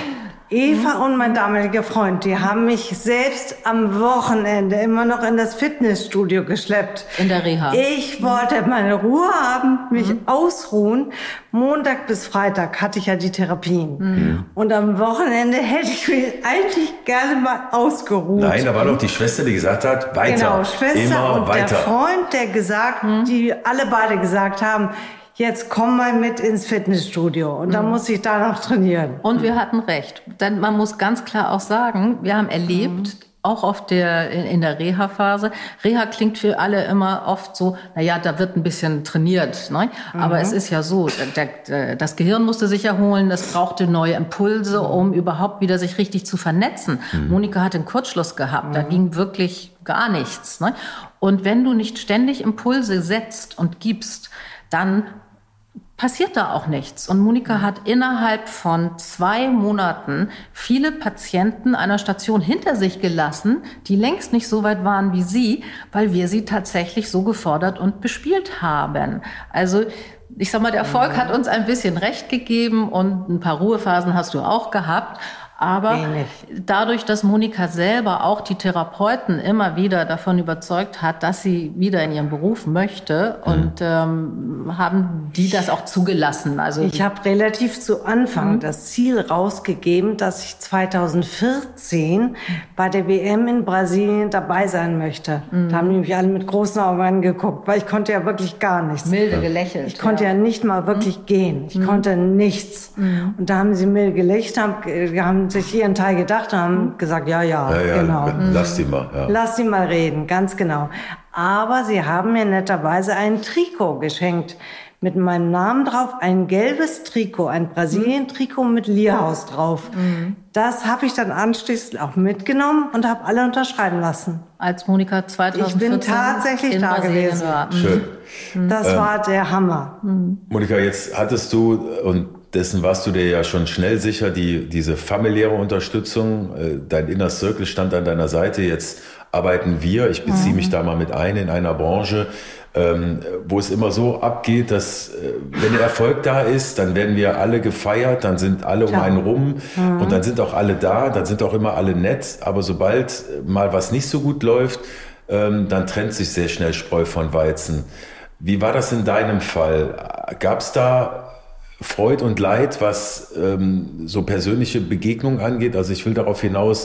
Eva und mein damaliger Freund, die haben mich selbst am Wochenende immer noch in das Fitnessstudio geschleppt. In der Reha. Ich wollte meine Ruhe haben, mich mhm. ausruhen. Montag bis Freitag hatte ich ja die Therapien. Mhm. Und am Wochenende hätte ich mich eigentlich gerne mal ausgeruht. Nein, da war doch die Schwester, die gesagt hat, weiter, genau, Schwester immer und weiter. Der Freund, der gesagt, mhm. die alle beide gesagt haben, jetzt komm mal mit ins Fitnessstudio. Und dann mhm. muss ich da noch trainieren. Und wir hatten recht. Denn man muss ganz klar auch sagen, wir haben erlebt, mhm. auch auf der, in der Reha-Phase. Reha klingt für alle immer oft so, na ja, da wird ein bisschen trainiert, ne? Mhm. Aber es ist ja so, der, der, das Gehirn musste sich erholen, es brauchte neue Impulse, um überhaupt wieder sich richtig zu vernetzen. Mhm. Monika hat einen Kurzschluss gehabt, mhm. da ging wirklich gar nichts, ne? Und wenn du nicht ständig Impulse setzt und gibst, dann passiert da auch nichts. Und Monika hat innerhalb von zwei Monaten viele Patienten einer Station hinter sich gelassen, die längst nicht so weit waren wie sie, weil wir sie tatsächlich so gefordert und bespielt haben. Also ich sag mal, der Erfolg hat uns ein bisschen recht gegeben, und ein paar Ruhephasen hast du auch gehabt. Aber Wenig. Dadurch, dass Monika selber auch die Therapeuten immer wieder davon überzeugt hat, dass sie wieder in ihren Beruf möchte, mhm. und ähm, haben die das auch zugelassen. Also ich habe relativ zu Anfang mhm. das Ziel rausgegeben, dass ich zweitausendvierzehn bei der W M in Brasilien dabei sein möchte. Mhm. Da haben die mich alle mit großen Augen angeguckt, weil ich konnte ja wirklich gar nichts. Milde gelächelt. Ich konnte ja, ja nicht mal wirklich mhm. gehen. Ich mhm. konnte nichts. Mhm. Und da haben sie milde gelächelt, haben, haben sich ihren Teil gedacht und haben gesagt, ja, ja, ja, ja genau. Lass die mal. Ja. Lass die mal reden, ganz genau. Aber sie haben mir netterweise ein Trikot geschenkt mit meinem Namen drauf, ein gelbes Trikot, ein Brasilien-Trikot mit Lierhaus drauf. Mhm. Das habe ich dann anschließend auch mitgenommen und habe alle unterschreiben lassen. Als Monika zweitausendvierzehn Ich bin tatsächlich in da Brasilien gewesen. War. Schön. Das ähm, war der Hammer. Monika, jetzt hattest du, und dessen warst du dir ja schon schnell sicher, die, diese familiäre Unterstützung, dein Inner Circle stand an deiner Seite. Jetzt arbeiten wir, ich beziehe mhm. mich da mal mit ein, in einer Branche, ähm, wo es immer so abgeht, dass äh, wenn der Erfolg da ist, dann werden wir alle gefeiert, dann sind alle Klar. um einen rum mhm. und dann sind auch alle da, dann sind auch immer alle nett. Aber sobald mal was nicht so gut läuft, ähm, dann trennt sich sehr schnell Spreu von Weizen. Wie war das in deinem Fall? Gab es da Freud und Leid, was ähm, so persönliche Begegnungen angeht? Also ich will darauf hinaus,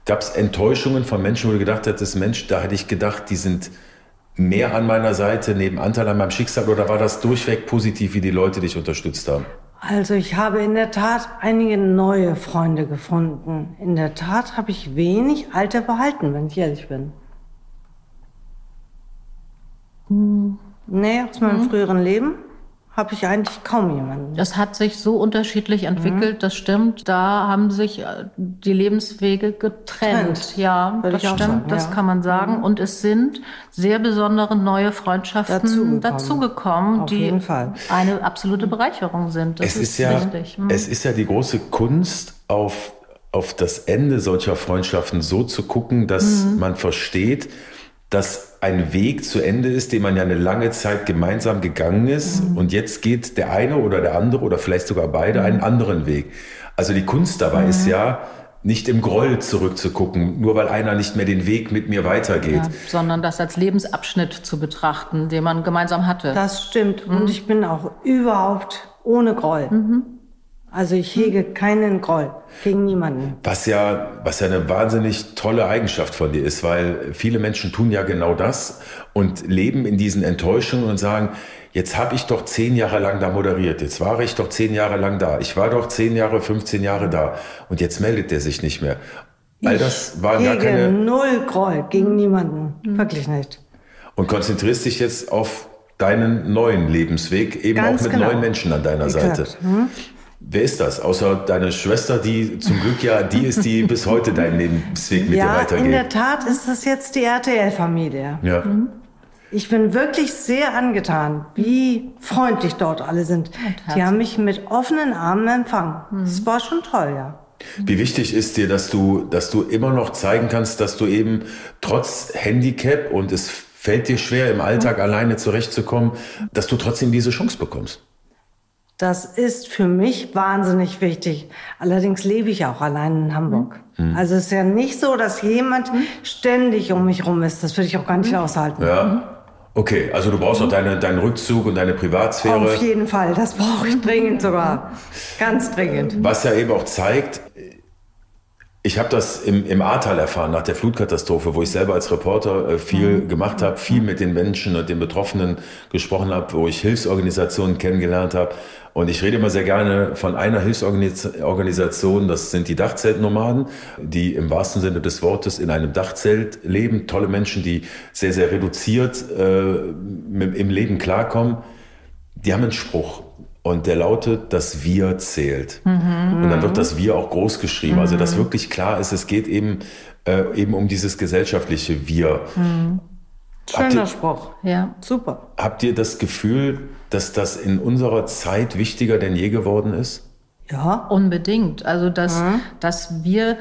Gab es Enttäuschungen von Menschen, wo du gedacht hattest, Mensch, da hätte ich gedacht, die sind mehr an meiner Seite, neben Anteil an meinem Schicksal, oder war das durchweg positiv, wie die Leute dich unterstützt haben? Also ich habe in der Tat einige neue Freunde gefunden. In der Tat habe ich wenig alte behalten, wenn ich ehrlich bin. Hm. Nee, aus meinem hm. früheren Leben habe ich eigentlich kaum jemanden. Das hat sich so unterschiedlich entwickelt, mhm. das stimmt. Da haben sich die Lebenswege getrennt. Trend. Ja, Würde das stimmt, sagen, das ja. kann man sagen. Mhm. Und es sind sehr besondere neue Freundschaften dazugekommen, dazu die jeden Fall. eine absolute Bereicherung sind. Das es ist, ist ja, wichtig. Mhm. Es ist ja die große Kunst, auf, auf das Ende solcher Freundschaften so zu gucken, dass mhm. man versteht, dass ein Weg zu Ende ist, den man ja eine lange Zeit gemeinsam gegangen ist. Mhm. Und jetzt geht der eine oder der andere oder vielleicht sogar beide mhm. einen anderen Weg. Also die Kunst dabei mhm. ist ja, nicht im Groll zurückzugucken, nur weil einer nicht mehr den Weg mit mir weitergeht. Ja, sondern das als Lebensabschnitt zu betrachten, den man gemeinsam hatte. Das stimmt. Mhm. Und ich bin auch überhaupt ohne Groll. Mhm. Also ich hege keinen Groll gegen niemanden. Was ja, was ja eine wahnsinnig tolle Eigenschaft von dir ist, weil viele Menschen tun ja genau das und leben in diesen Enttäuschungen und sagen, jetzt habe ich doch zehn Jahre lang da moderiert, jetzt war ich doch zehn Jahre lang da, ich war doch zehn Jahre, fünfzehn Jahre da und jetzt meldet der sich nicht mehr. All das war gar keine... null Groll gegen niemanden, mhm. wirklich nicht. Und konzentrierst dich jetzt auf deinen neuen Lebensweg, eben Ganz auch mit genau. neuen Menschen an deiner Exakt. Seite. Mhm. Wer ist das? Außer deine Schwester, die zum Glück ja die ist, die bis heute deinen Lebensweg mit ja, dir weitergeht. Ja, in der Tat ist das jetzt die R T L-Familie. Ja. Mhm. Ich bin wirklich sehr angetan, wie freundlich dort alle sind. Die haben mich mit offenen Armen empfangen. Mhm. Das war schon toll, ja. Wie wichtig ist dir, dass du, dass du immer noch zeigen kannst, dass du eben trotz Handicap und es fällt dir schwer, im Alltag mhm. alleine zurechtzukommen, dass du trotzdem diese Chance bekommst? Das ist für mich wahnsinnig wichtig. Allerdings lebe ich auch allein in Hamburg. Mhm. Also es ist ja nicht so, dass jemand mhm. ständig um mich rum ist. Das würde ich auch gar nicht mhm. aushalten. Ja. Okay, also du brauchst auch deine, deinen Rückzug und deine Privatsphäre. Auf jeden Fall, das brauche ich dringend sogar. Ganz dringend. Was ja eben auch zeigt, ich habe das im, im Ahrtal erfahren, nach der Flutkatastrophe, wo ich selber als Reporter äh, viel mhm. gemacht habe, viel mit den Menschen und den Betroffenen gesprochen habe, wo ich Hilfsorganisationen kennengelernt habe. Und ich rede immer sehr gerne von einer Hilfsorganisation, das sind die Dachzeltnomaden, die im wahrsten Sinne des Wortes in einem Dachzelt leben. Tolle Menschen, die sehr, sehr reduziert äh, im Leben klarkommen. Die haben einen Spruch. Und der lautet, das Wir zählt. Mhm. Und dann wird das Wir auch groß geschrieben. Mhm. Also, dass wirklich klar ist, es geht eben, äh, eben um dieses gesellschaftliche Wir. Mhm. Schöner ihr, Spruch. Ja, super. Habt ihr das Gefühl, dass das in unserer Zeit wichtiger denn je geworden ist? Ja, unbedingt. Also, dass, mhm. dass Wir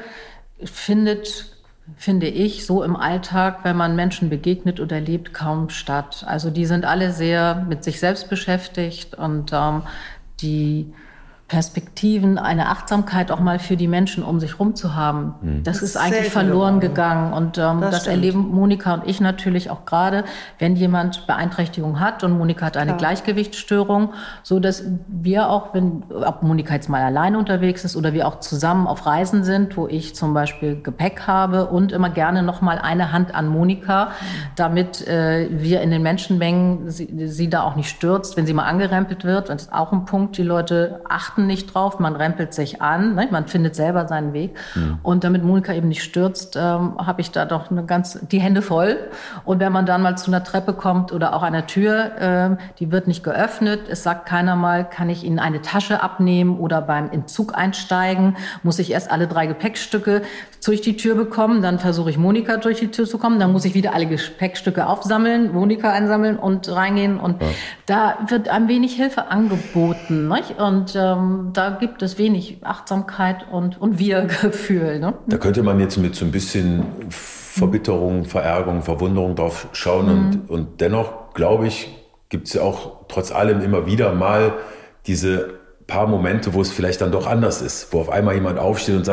findet, finde ich, so im Alltag, wenn man Menschen begegnet oder erlebt, kaum statt. Also die sind alle sehr mit sich selbst beschäftigt und ähm, die Perspektiven, eine Achtsamkeit auch mal für die Menschen um sich rum zu haben, mhm. das, das ist eigentlich verloren gegangen. Und ähm, das, das erleben Monika und ich natürlich auch gerade, wenn jemand Beeinträchtigung hat und Monika hat eine ja. Gleichgewichtsstörung, so dass wir auch, wenn, ob Monika jetzt mal alleine unterwegs ist oder wir auch zusammen auf Reisen sind, wo ich zum Beispiel Gepäck habe und immer gerne noch mal eine Hand an Monika, damit äh, wir in den Menschenmengen sie, sie da auch nicht stürzt, wenn sie mal angerempelt wird. Das ist auch ein Punkt, die Leute achten nicht drauf, man rempelt sich an, ne? Man findet selber seinen Weg. Mhm. Und damit Monika eben nicht stürzt, ähm, habe ich da doch eine ganz, die Hände voll. Und wenn man dann mal zu einer Treppe kommt oder auch einer Tür, ähm, die wird nicht geöffnet, es sagt keiner mal, kann ich Ihnen eine Tasche abnehmen oder beim Entzug einsteigen, muss ich erst alle drei Gepäckstücke durch die Tür bekommen, dann versuche ich Monika durch die Tür zu kommen, dann muss ich wieder alle Gepäckstücke aufsammeln, Monika einsammeln und reingehen. Und ja. da wird ein wenig Hilfe angeboten, nicht? Und ähm, da gibt es wenig Achtsamkeit und, und Wir-Gefühl. Ne? Da könnte man jetzt mit so ein bisschen Verbitterung, Verärgerung, Verwunderung drauf schauen. Mhm. Und, und dennoch, glaube ich, gibt es ja auch trotz allem immer wieder mal diese paar Momente, wo es vielleicht dann doch anders ist, wo auf einmal jemand aufsteht und sagt,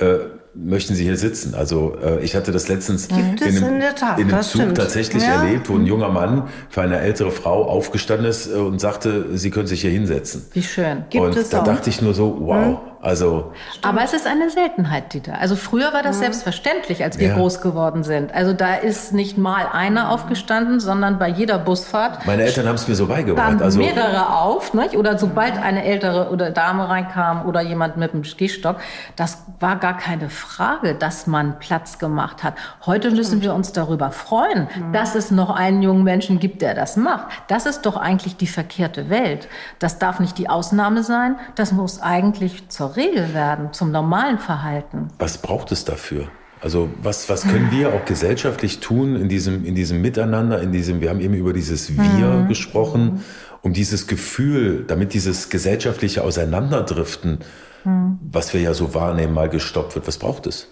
äh, möchten Sie hier sitzen? Also äh, ich hatte das letztens Gibt in es einem, in der Tat, in einem das Zug stimmt. tatsächlich Ja. erlebt, wo ein junger Mann für eine ältere Frau aufgestanden ist äh, und sagte, Sie können sich hier hinsetzen. Wie schön. Gibt und es da auch. dachte ich nur so, wow, also Aber es ist eine Seltenheit, Dieter. Also früher war das selbstverständlich, als wir Ja. groß geworden sind. Also da ist nicht mal einer aufgestanden, sondern bei jeder Busfahrt meine Eltern haben es mir so beigebracht. standen Also mehrere auf, nicht? Oder sobald eine ältere oder Dame reinkam oder jemand mit dem Gehstock, das war gar keine Frage, dass man Platz gemacht hat. Heute müssen wir uns darüber freuen, dass es noch einen jungen Menschen gibt, der das macht. Das ist doch eigentlich die verkehrte Welt. Das darf nicht die Ausnahme sein, das muss eigentlich zur Regel werden, zum normalen Verhalten. was braucht es dafür? Also was, was können wir auch gesellschaftlich tun in diesem, in diesem Miteinander, in diesem, wir haben eben über dieses Wir Mhm. gesprochen, um dieses Gefühl, damit dieses gesellschaftliche Auseinanderdriften, Mhm. was wir ja so wahrnehmen, mal gestoppt wird. Was braucht es?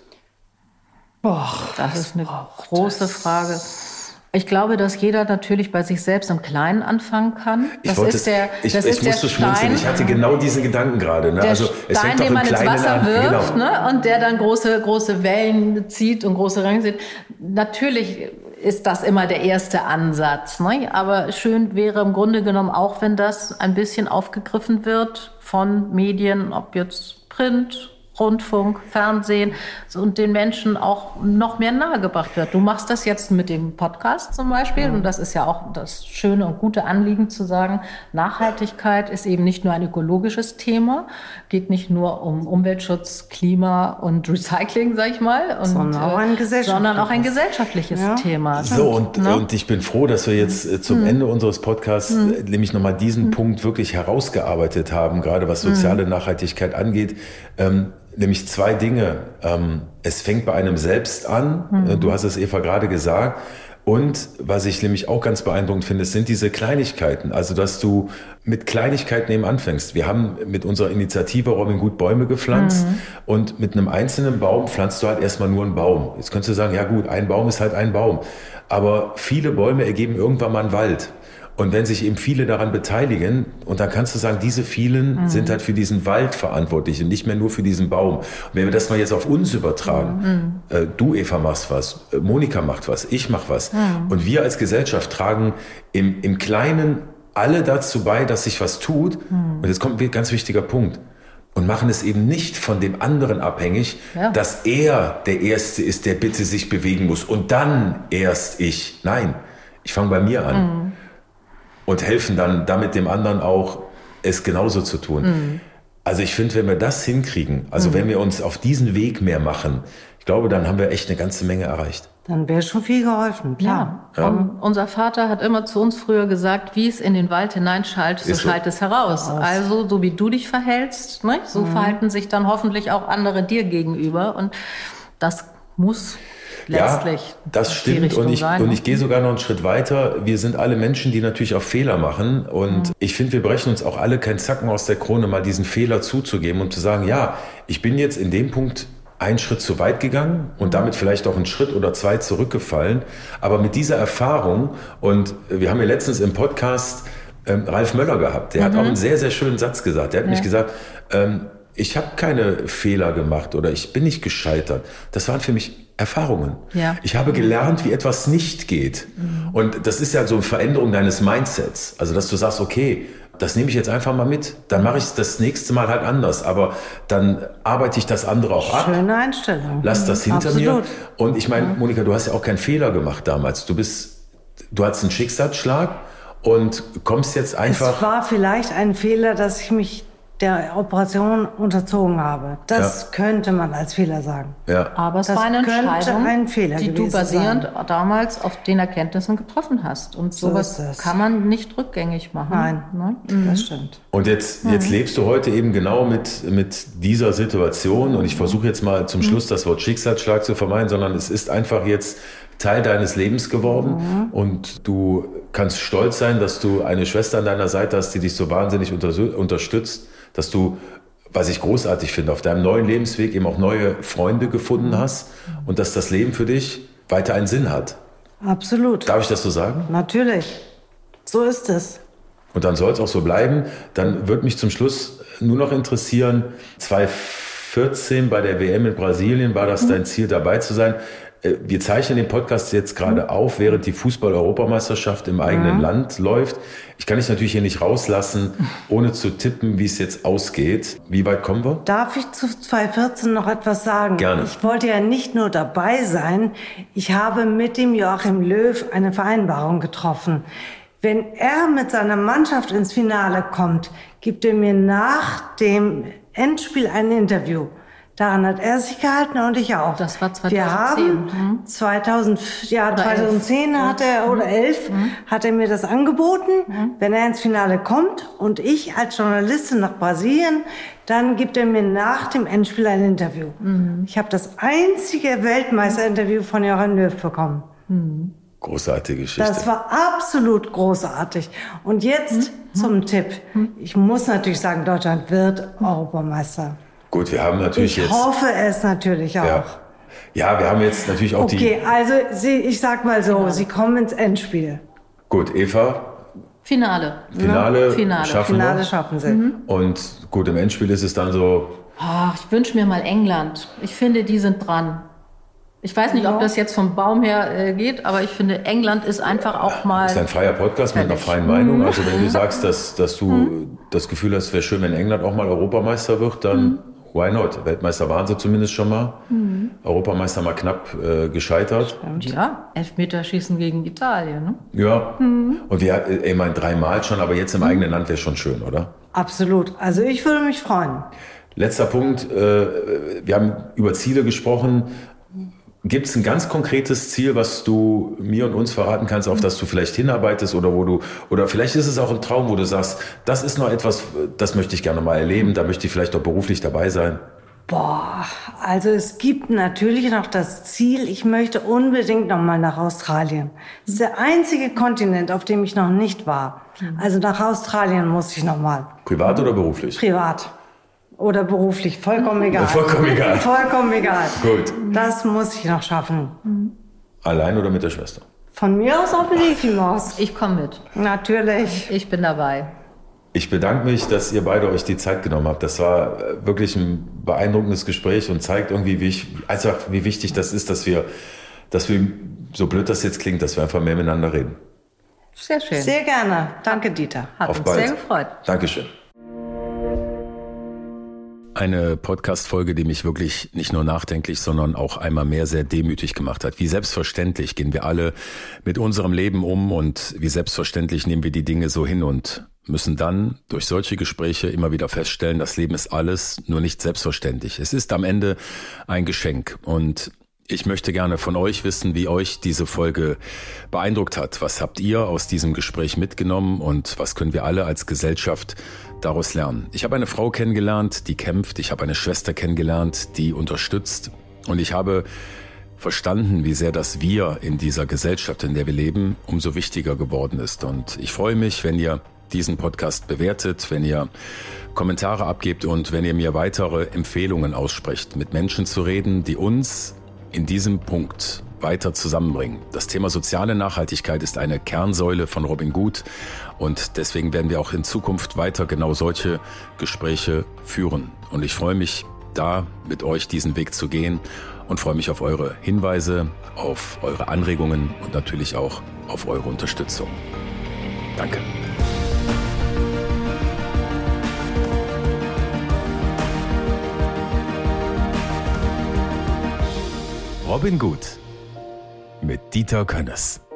Boah, Das ist eine große Frage. Ich glaube, dass jeder natürlich bei sich selbst im Kleinen anfangen kann. Ich Das wollte ist der, es, ich, das ich ist der musste schmunzeln. Stein, Ich hatte genau diese Gedanken gerade. Ne? der Also es Stein, fängt doch den im man ins Kleinen Wasser an. wirft, Genau. ne? Und der dann große, große Wellen zieht und große Ränge zieht. Natürlich ist das immer der erste Ansatz. Ne? Aber schön wäre im Grunde genommen auch, wenn das ein bisschen aufgegriffen wird von Medien, ob jetzt Print, Rundfunk, Fernsehen, so, und den Menschen auch noch mehr nahegebracht wird. Du machst das jetzt mit dem Podcast zum Beispiel, ja. Und das ist ja auch das schöne und gute Anliegen zu sagen, Nachhaltigkeit ist eben nicht nur ein ökologisches Thema, geht nicht nur um Umweltschutz, Klima und Recycling, sag ich mal, und, sondern auch ein gesellschaftliches, sondern auch ein gesellschaftliches ja. Thema. So, und, ne? und ich bin froh, dass wir jetzt äh, zum Mhm. Ende unseres Podcasts Mhm. äh, nämlich nochmal diesen Mhm. Punkt wirklich herausgearbeitet haben, gerade was soziale Mhm. Nachhaltigkeit angeht. Ähm, nämlich zwei Dinge. Ähm, es fängt bei einem selbst an. Mhm. Äh, du hast es, Eva, gerade gesagt. Und was ich nämlich auch ganz beeindruckend finde, sind diese Kleinigkeiten. Also, dass du mit Kleinigkeiten eben anfängst. Wir haben mit unserer Initiative Robin Gut Bäume gepflanzt. Mhm. Und mit einem einzelnen Baum pflanzt du halt erstmal nur einen Baum. Jetzt könntest du sagen, ja gut, ein Baum ist halt ein Baum. Aber viele Bäume ergeben irgendwann mal einen Wald. Und wenn sich eben viele daran beteiligen, und dann kannst du sagen, diese vielen mhm. sind halt für diesen Wald verantwortlich und nicht mehr nur für diesen Baum. Und wenn wir das mal jetzt auf uns übertragen, mhm. äh, du, Eva, machst was, äh, Monika macht was, ich mach was. Mhm. Und wir als Gesellschaft tragen im, im Kleinen alle dazu bei, dass sich was tut. Mhm. Und jetzt kommt ein ganz wichtiger Punkt. Und machen es eben nicht von dem anderen abhängig, ja. dass er der Erste ist, der bitte sich bewegen muss. Und dann erst ich. Nein, ich fange bei mir an. Mhm. Und helfen dann damit dem anderen auch, es genauso zu tun. Mhm. Also ich finde, wenn wir das hinkriegen, also mhm. wenn wir uns auf diesen Weg mehr machen, ich glaube, dann haben wir echt eine ganze Menge erreicht. Dann wäre schon viel geholfen, klar. Ja. Ja. Unser Vater hat immer zu uns früher gesagt, wie es in den Wald hineinschallt, so schallt es heraus. Aus. Also so wie du dich verhältst, ne? so mhm. verhalten sich dann hoffentlich auch andere dir gegenüber. Und das muss letztlich ja, das stimmt. Und ich, sein, und ich gehe sogar noch einen Schritt weiter. Wir sind alle Menschen, die natürlich auch Fehler machen. Und mhm. ich finde, wir brechen uns auch alle keinen Zacken aus der Krone, mal diesen Fehler zuzugeben und zu sagen, ja, ich bin jetzt in dem Punkt einen Schritt zu weit gegangen und damit vielleicht auch einen Schritt oder zwei zurückgefallen. Aber mit dieser Erfahrung, und wir haben ja letztens im Podcast ähm, Ralf Möller gehabt, der mhm. hat auch einen sehr, sehr schönen Satz gesagt. Der hat ja. nämlich gesagt, ähm, ich habe keine Fehler gemacht oder ich bin nicht gescheitert. Das waren für mich Erfahrungen. Ja. Ich habe gelernt, wie etwas nicht geht. Mhm. Und das ist ja so eine Veränderung deines Mindsets. Also, dass du sagst, okay, das nehme ich jetzt einfach mal mit. Dann mache ich es das nächste Mal halt anders. Aber dann arbeite ich das andere auch ab. Schöne Einstellung. Lass das hinter Absolut. mir. Und ich meine, Monika, du hast ja auch keinen Fehler gemacht damals. Du bist, du hattest einen Schicksalsschlag und kommst jetzt einfach. Es war vielleicht ein Fehler, dass ich mich der Operation unterzogen habe. Das ja. könnte man als Fehler sagen. Ja. Aber es das war eine Entscheidung, ein Fehler die du basierend sein. damals auf den Erkenntnissen getroffen hast. Und sowas so kann man nicht rückgängig machen. Nein, ne? mhm. das stimmt. Und jetzt, jetzt mhm. lebst du heute eben genau mit, mit dieser Situation. Und ich versuche jetzt mal zum Schluss das Wort Schicksalsschlag zu vermeiden, sondern es ist einfach jetzt Teil deines Lebens geworden. Mhm. Und du kannst stolz sein, dass du eine Schwester an deiner Seite hast, die dich so wahnsinnig unter, unterstützt. Dass du, was ich großartig finde, auf deinem neuen Lebensweg eben auch neue Freunde gefunden hast und dass das Leben für dich weiter einen Sinn hat. Absolut. Darf ich das so sagen? Natürlich. So ist es. Und dann soll es auch so bleiben. Dann würde mich zum Schluss nur noch interessieren, zwei vierzehn bei der W M in Brasilien war das dein Ziel, dabei zu sein. Wir zeichnen den Podcast jetzt gerade auf, während die Fußball-Europameisterschaft im eigenen mhm. Land läuft. Ich kann dich natürlich hier nicht rauslassen, ohne zu tippen, wie es jetzt ausgeht. Wie weit kommen wir? Darf ich zu zweitausendvierzehn noch etwas sagen? Gerne. Ich wollte ja nicht nur dabei sein, ich habe mit dem Joachim Löw eine Vereinbarung getroffen. Wenn er mit seiner Mannschaft ins Finale kommt, gibt er mir nach dem Endspiel ein Interview. Daran hat er sich gehalten und ich auch. Das war zweitausendzehn. Wir haben zweitausend, ja, oder zweitausendzehn elf. Hat er, oder elf, mhm. hat er mir das angeboten. Mhm. Wenn er ins Finale kommt und ich als Journalistin nach Brasilien, dann gibt er mir nach dem Endspiel ein Interview. Mhm. Ich habe das einzige Weltmeisterinterview von Joachim Löw bekommen. Mhm. Großartige Geschichte. Das war absolut großartig. Und jetzt mhm. zum Tipp. Mhm. Ich muss natürlich sagen, Deutschland wird Europameister. Gut, wir haben natürlich ich jetzt... Ich hoffe es natürlich auch. Ja. ja, wir haben jetzt natürlich auch okay, die... Okay, also Sie, ich sag mal so, genau. Sie kommen ins Endspiel. Gut, Eva? Finale. Finale, ja, Finale. schaffen Finale wir. schaffen Sie. Mhm. Und gut, im Endspiel ist es dann so... Oh, ich wünsche mir mal England. Ich finde, die sind dran. Ich weiß nicht, ja. ob das jetzt vom Baum her äh, geht, aber ich finde, England ist einfach auch mal... Das ist ein freier Podcast mit einer freien Meinung. Also wenn du sagst, dass, dass du mhm. das Gefühl hast, es wäre schön, wenn England auch mal Europameister wird, dann mhm. why not? Weltmeister waren sie zumindest schon mal. Mhm. Europameister mal knapp äh, gescheitert. Und ja, Elfmeterschießen gegen Italien. Ne? Ja, mhm. und wir, ich meine, dreimal schon, aber jetzt im mhm. eigenen Land wäre schon schön, oder? Absolut. Also ich würde mich freuen. Letzter Punkt. Äh, wir haben über Ziele gesprochen. Gibt es ein ganz konkretes Ziel, was du mir und uns verraten kannst, auf das du vielleicht hinarbeitest oder wo du, oder vielleicht ist es auch ein Traum, wo du sagst, das ist noch etwas, das möchte ich gerne mal erleben, da möchte ich vielleicht auch beruflich dabei sein? Boah, also es gibt natürlich noch das Ziel, ich möchte unbedingt noch mal nach Australien. Das ist der einzige Kontinent, auf dem ich noch nicht war. Also nach Australien muss ich noch mal. Privat oder beruflich? Privat. Oder beruflich, vollkommen egal. Vollkommen egal. Vollkommen egal. Gut. Das muss ich noch schaffen. Allein oder mit der Schwester? Von mir aus auch mit Mickey Maus. Ich komme mit. Natürlich. Ich bin dabei. Ich bedanke mich, dass ihr beide euch die Zeit genommen habt. Das war wirklich ein beeindruckendes Gespräch und zeigt irgendwie, wie, ich, einfach, wie wichtig das ist, dass wir, dass wir, so blöd das jetzt klingt, dass wir einfach mehr miteinander reden. Sehr schön. Sehr gerne. Danke, Dieter. Hat Auf uns bald. sehr gefreut. Dankeschön. Eine Podcast-Folge, die mich wirklich nicht nur nachdenklich, sondern auch einmal mehr sehr demütig gemacht hat. Wie selbstverständlich gehen wir alle mit unserem Leben um und wie selbstverständlich nehmen wir die Dinge so hin und müssen dann durch solche Gespräche immer wieder feststellen, das Leben ist alles, nur nicht selbstverständlich. Es ist am Ende ein Geschenk und ich möchte gerne von euch wissen, wie euch diese Folge beeindruckt hat. Was habt ihr aus diesem Gespräch mitgenommen und was können wir alle als Gesellschaft daraus lernen? Ich habe eine Frau kennengelernt, die kämpft. Ich habe eine Schwester kennengelernt, die unterstützt. Und ich habe verstanden, wie sehr das Wir in dieser Gesellschaft, in der wir leben, umso wichtiger geworden ist. Und ich freue mich, wenn ihr diesen Podcast bewertet, wenn ihr Kommentare abgebt und wenn ihr mir weitere Empfehlungen aussprecht, mit Menschen zu reden, die uns in diesem Punkt weiter zusammenbringen. Das Thema soziale Nachhaltigkeit ist eine Kernsäule von Robin Good und deswegen werden wir auch in Zukunft weiter genau solche Gespräche führen. Und ich freue mich, da mit euch diesen Weg zu gehen und freue mich auf eure Hinweise, auf eure Anregungen und natürlich auch auf eure Unterstützung. Danke. Robin Good mit Dieter Könnes.